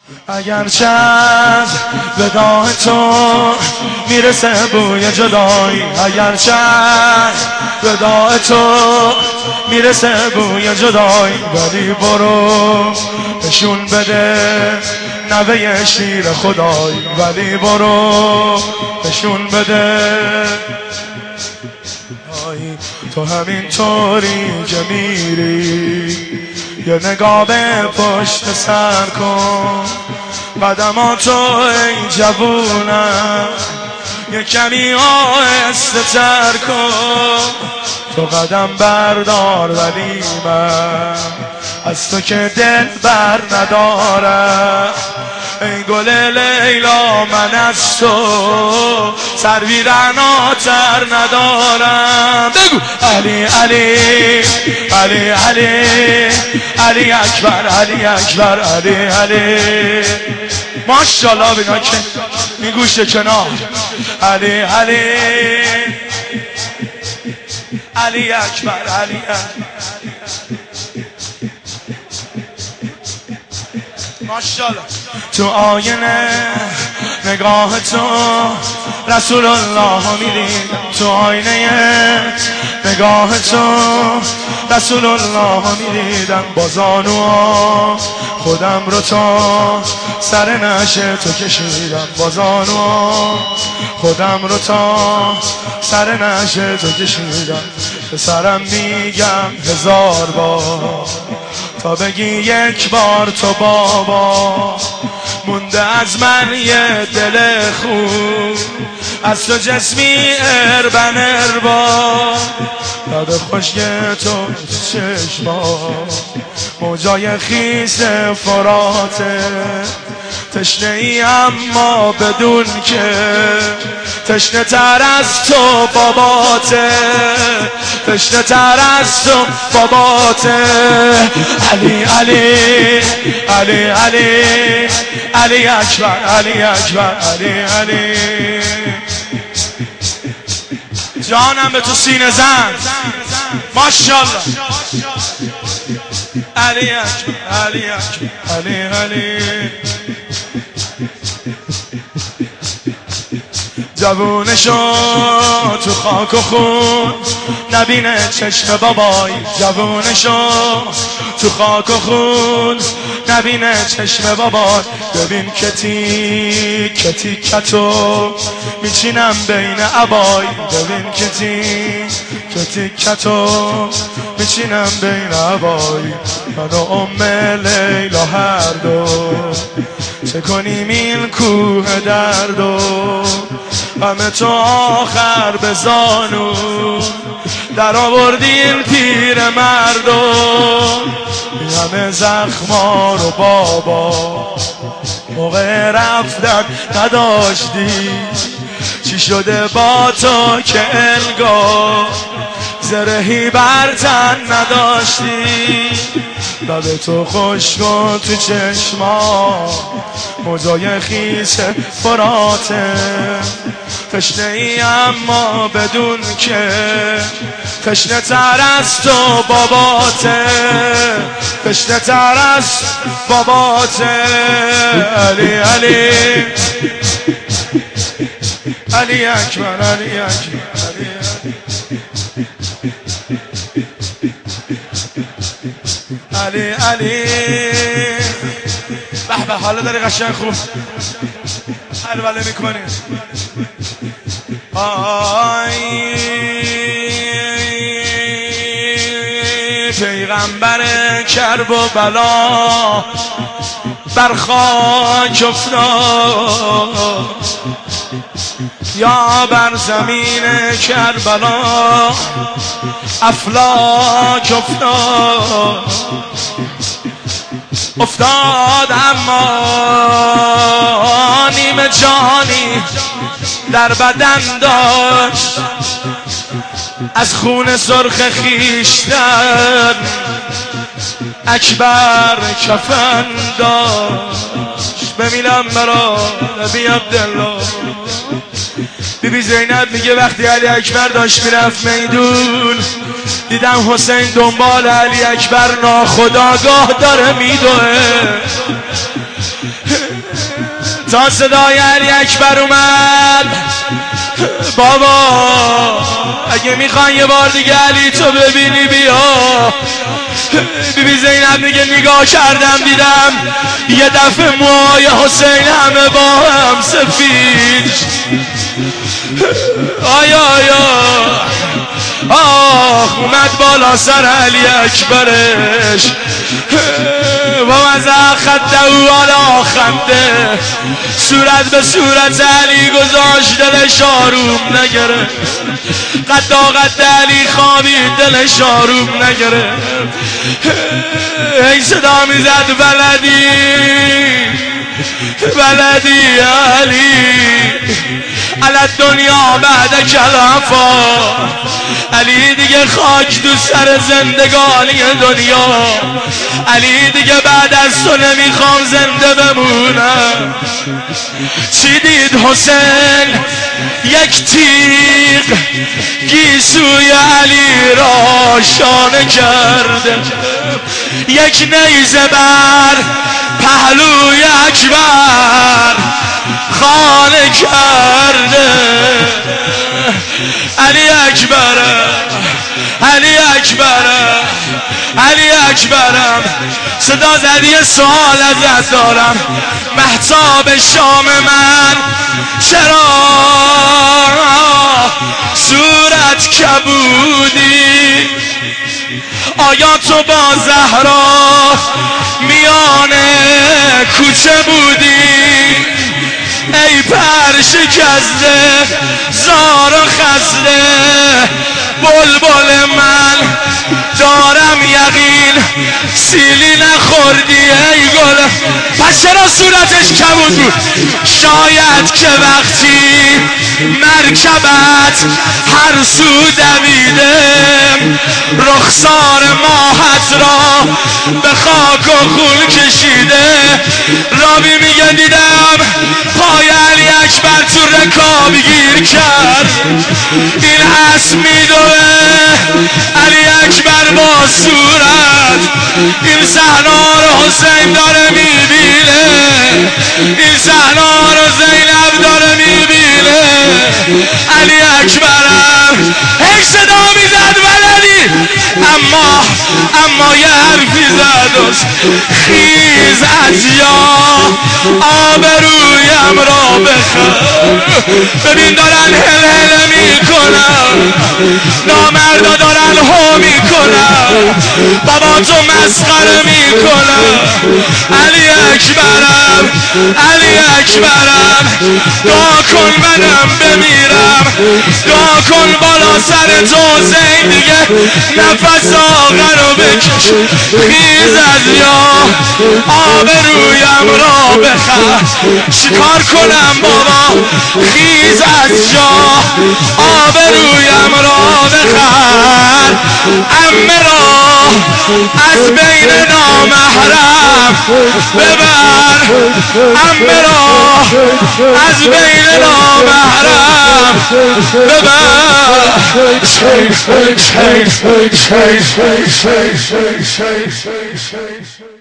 اگرچه از وداع تو میرسه بوی جدایی، اگرچه از وداع تو میرسه بوی جدایی، ولی برو نشون بده نوه شیر خدایی، ولی برو نشون بده تو همینطوری که میری یه نگاه به پشت سر کن، قدماتو ای جوونم یه کمی آهسته تر کن، تو قدم بردار ولی من از تو که دل بر ندارم، ای گل لیلا من از تو سروی رعناتر ندارم. بگو علی علی علی علی علی اکبر علی اکبر علی علی، ماشاءالله بینا که این گوشه کنار، علی علی علی اکبر علی اکبر، ماشاءالله. تو آینه نگاه تو رسول الله میدید، تو آینه نگاه تو رسول الله میدیدم، با زانوها خودم رو تا سر نشه تو کشیدم، با زانوها خودم رو تا سر نشه تو کشیدم، به سرم میگم 1000 بار تا بگی یک بار تو بابا، مونده از من یه دل خوب از تو جسمی اربن اربا، داد خوشگ تو چشما موجای خیس فراته، تشنه ای اما بدون که تشنه تر از تو باباته، تشنه تر از تو باباته، علی علی علی علی علی اکبر علی اکبر علی علی، جانم به تو سینه زن ماشاءالله، علی اکبر علی اکبر علی علی، جوونشو تو خاک و خون نبینه چشم بابای، جوونشو تو خاک و خون نبینه چشم بابای، ببین که تیکتو میچینم بین عبای، ببین که تیکتو میچینم بین عبای، من و ام لیلا هر دو چه کنیم این کوه دردو، همه تو آخر به زانو در آوردین پیر مردو، همه زخما رو بابا موقع رفتن نداشتی، چی شده با تو که انگار زرهی بر تن نداشتی، لب تو خوش کن تو چشما موجای خیس فراته، تشنه ای اما بدون که تشنه تر از تو باباته، تشنه تر از باباته، علی علی علی اکبر علی اکبر علی علی، به به حالا داری قشنگ خوب حلوله میکنی، پیغمبر کرب و بلا بر خاک افتاد، یا بر زمین کربلا افلاک افتاد، اما نیمه جانی در بدن داشت، از خون سرخ خیشتن اکبر کفن داشت، بمیرم برا نبی عبدالله. بیبی زینب میگه وقتی علی اکبر داشت میرفت میدون، دیدم حسین دنبال علی اکبر ناخودآگاه داره میدوه، تا صدای علی اکبر اومد. بابا اگه میخوان یه بار دیگه علی تو ببینی بیا. بیبی زینب میگه نگاه کردم دیدم یه دفعه موهای حسین همه با هم سفید. آیا آخ اومد بالا سر علی اکبرش و وضع خده او علا خنده، صورت به صورت علی گذاشت دلش آروم نگره، قد علی خوابید دلش آروم نگره. ای صدا میزد بلدی علی علی دنیا بعد کلافا. علی دیگه خاک دو سر زندگانی دنیا. علی دیگه بعد از تو نمیخوام زنده بمونم. چی دید حسین؟ یک تیغ گیسوی علی را شانه کرده، یک نیزه بر پهلوی اکبر خانه کرده. علی اکبرم صدا زدی. سوال ازت دارم مهتاب شام من چرا صورت کبودی؟ آیا تو با زهرا میان کوچه بودی؟ ای پر شکسته زار و خسته بلبل من دارم یقین سیلی نخوردی ای گل. پس چرا صورتش کبود بود؟ شاید که وقتی مرکبت هر سو دویده رخسار ماهت را به خاک و خون کشیده. رابی میگه دیدم پای علی اکبر تو رکاب گیر کرد، این اسب میدوه علی اکبر با صورت. این صحنه رو حسین داره میبینه، این صحنه رو زینب داره میبینه. علی اکبرم هی صدا میزد ولدی، اما یه حرفی زد خیز از یا آبرویم را بخر. ببین دارن هل میکنن، نامردا دارن هو میکنن، بابا تو مسخره میکنن. علی اکبرم دعا کن منم بمیرم، دعا کن بالا سر تو زین دیگه نفس آخر رو بکش. خیز از یا آبرویم را بخر. چیکار کنم بابا؟ خیز از یا آبرویم را بخر. عمه را از بین نامحرم ببر، عمه را از بین نامحرم ببر.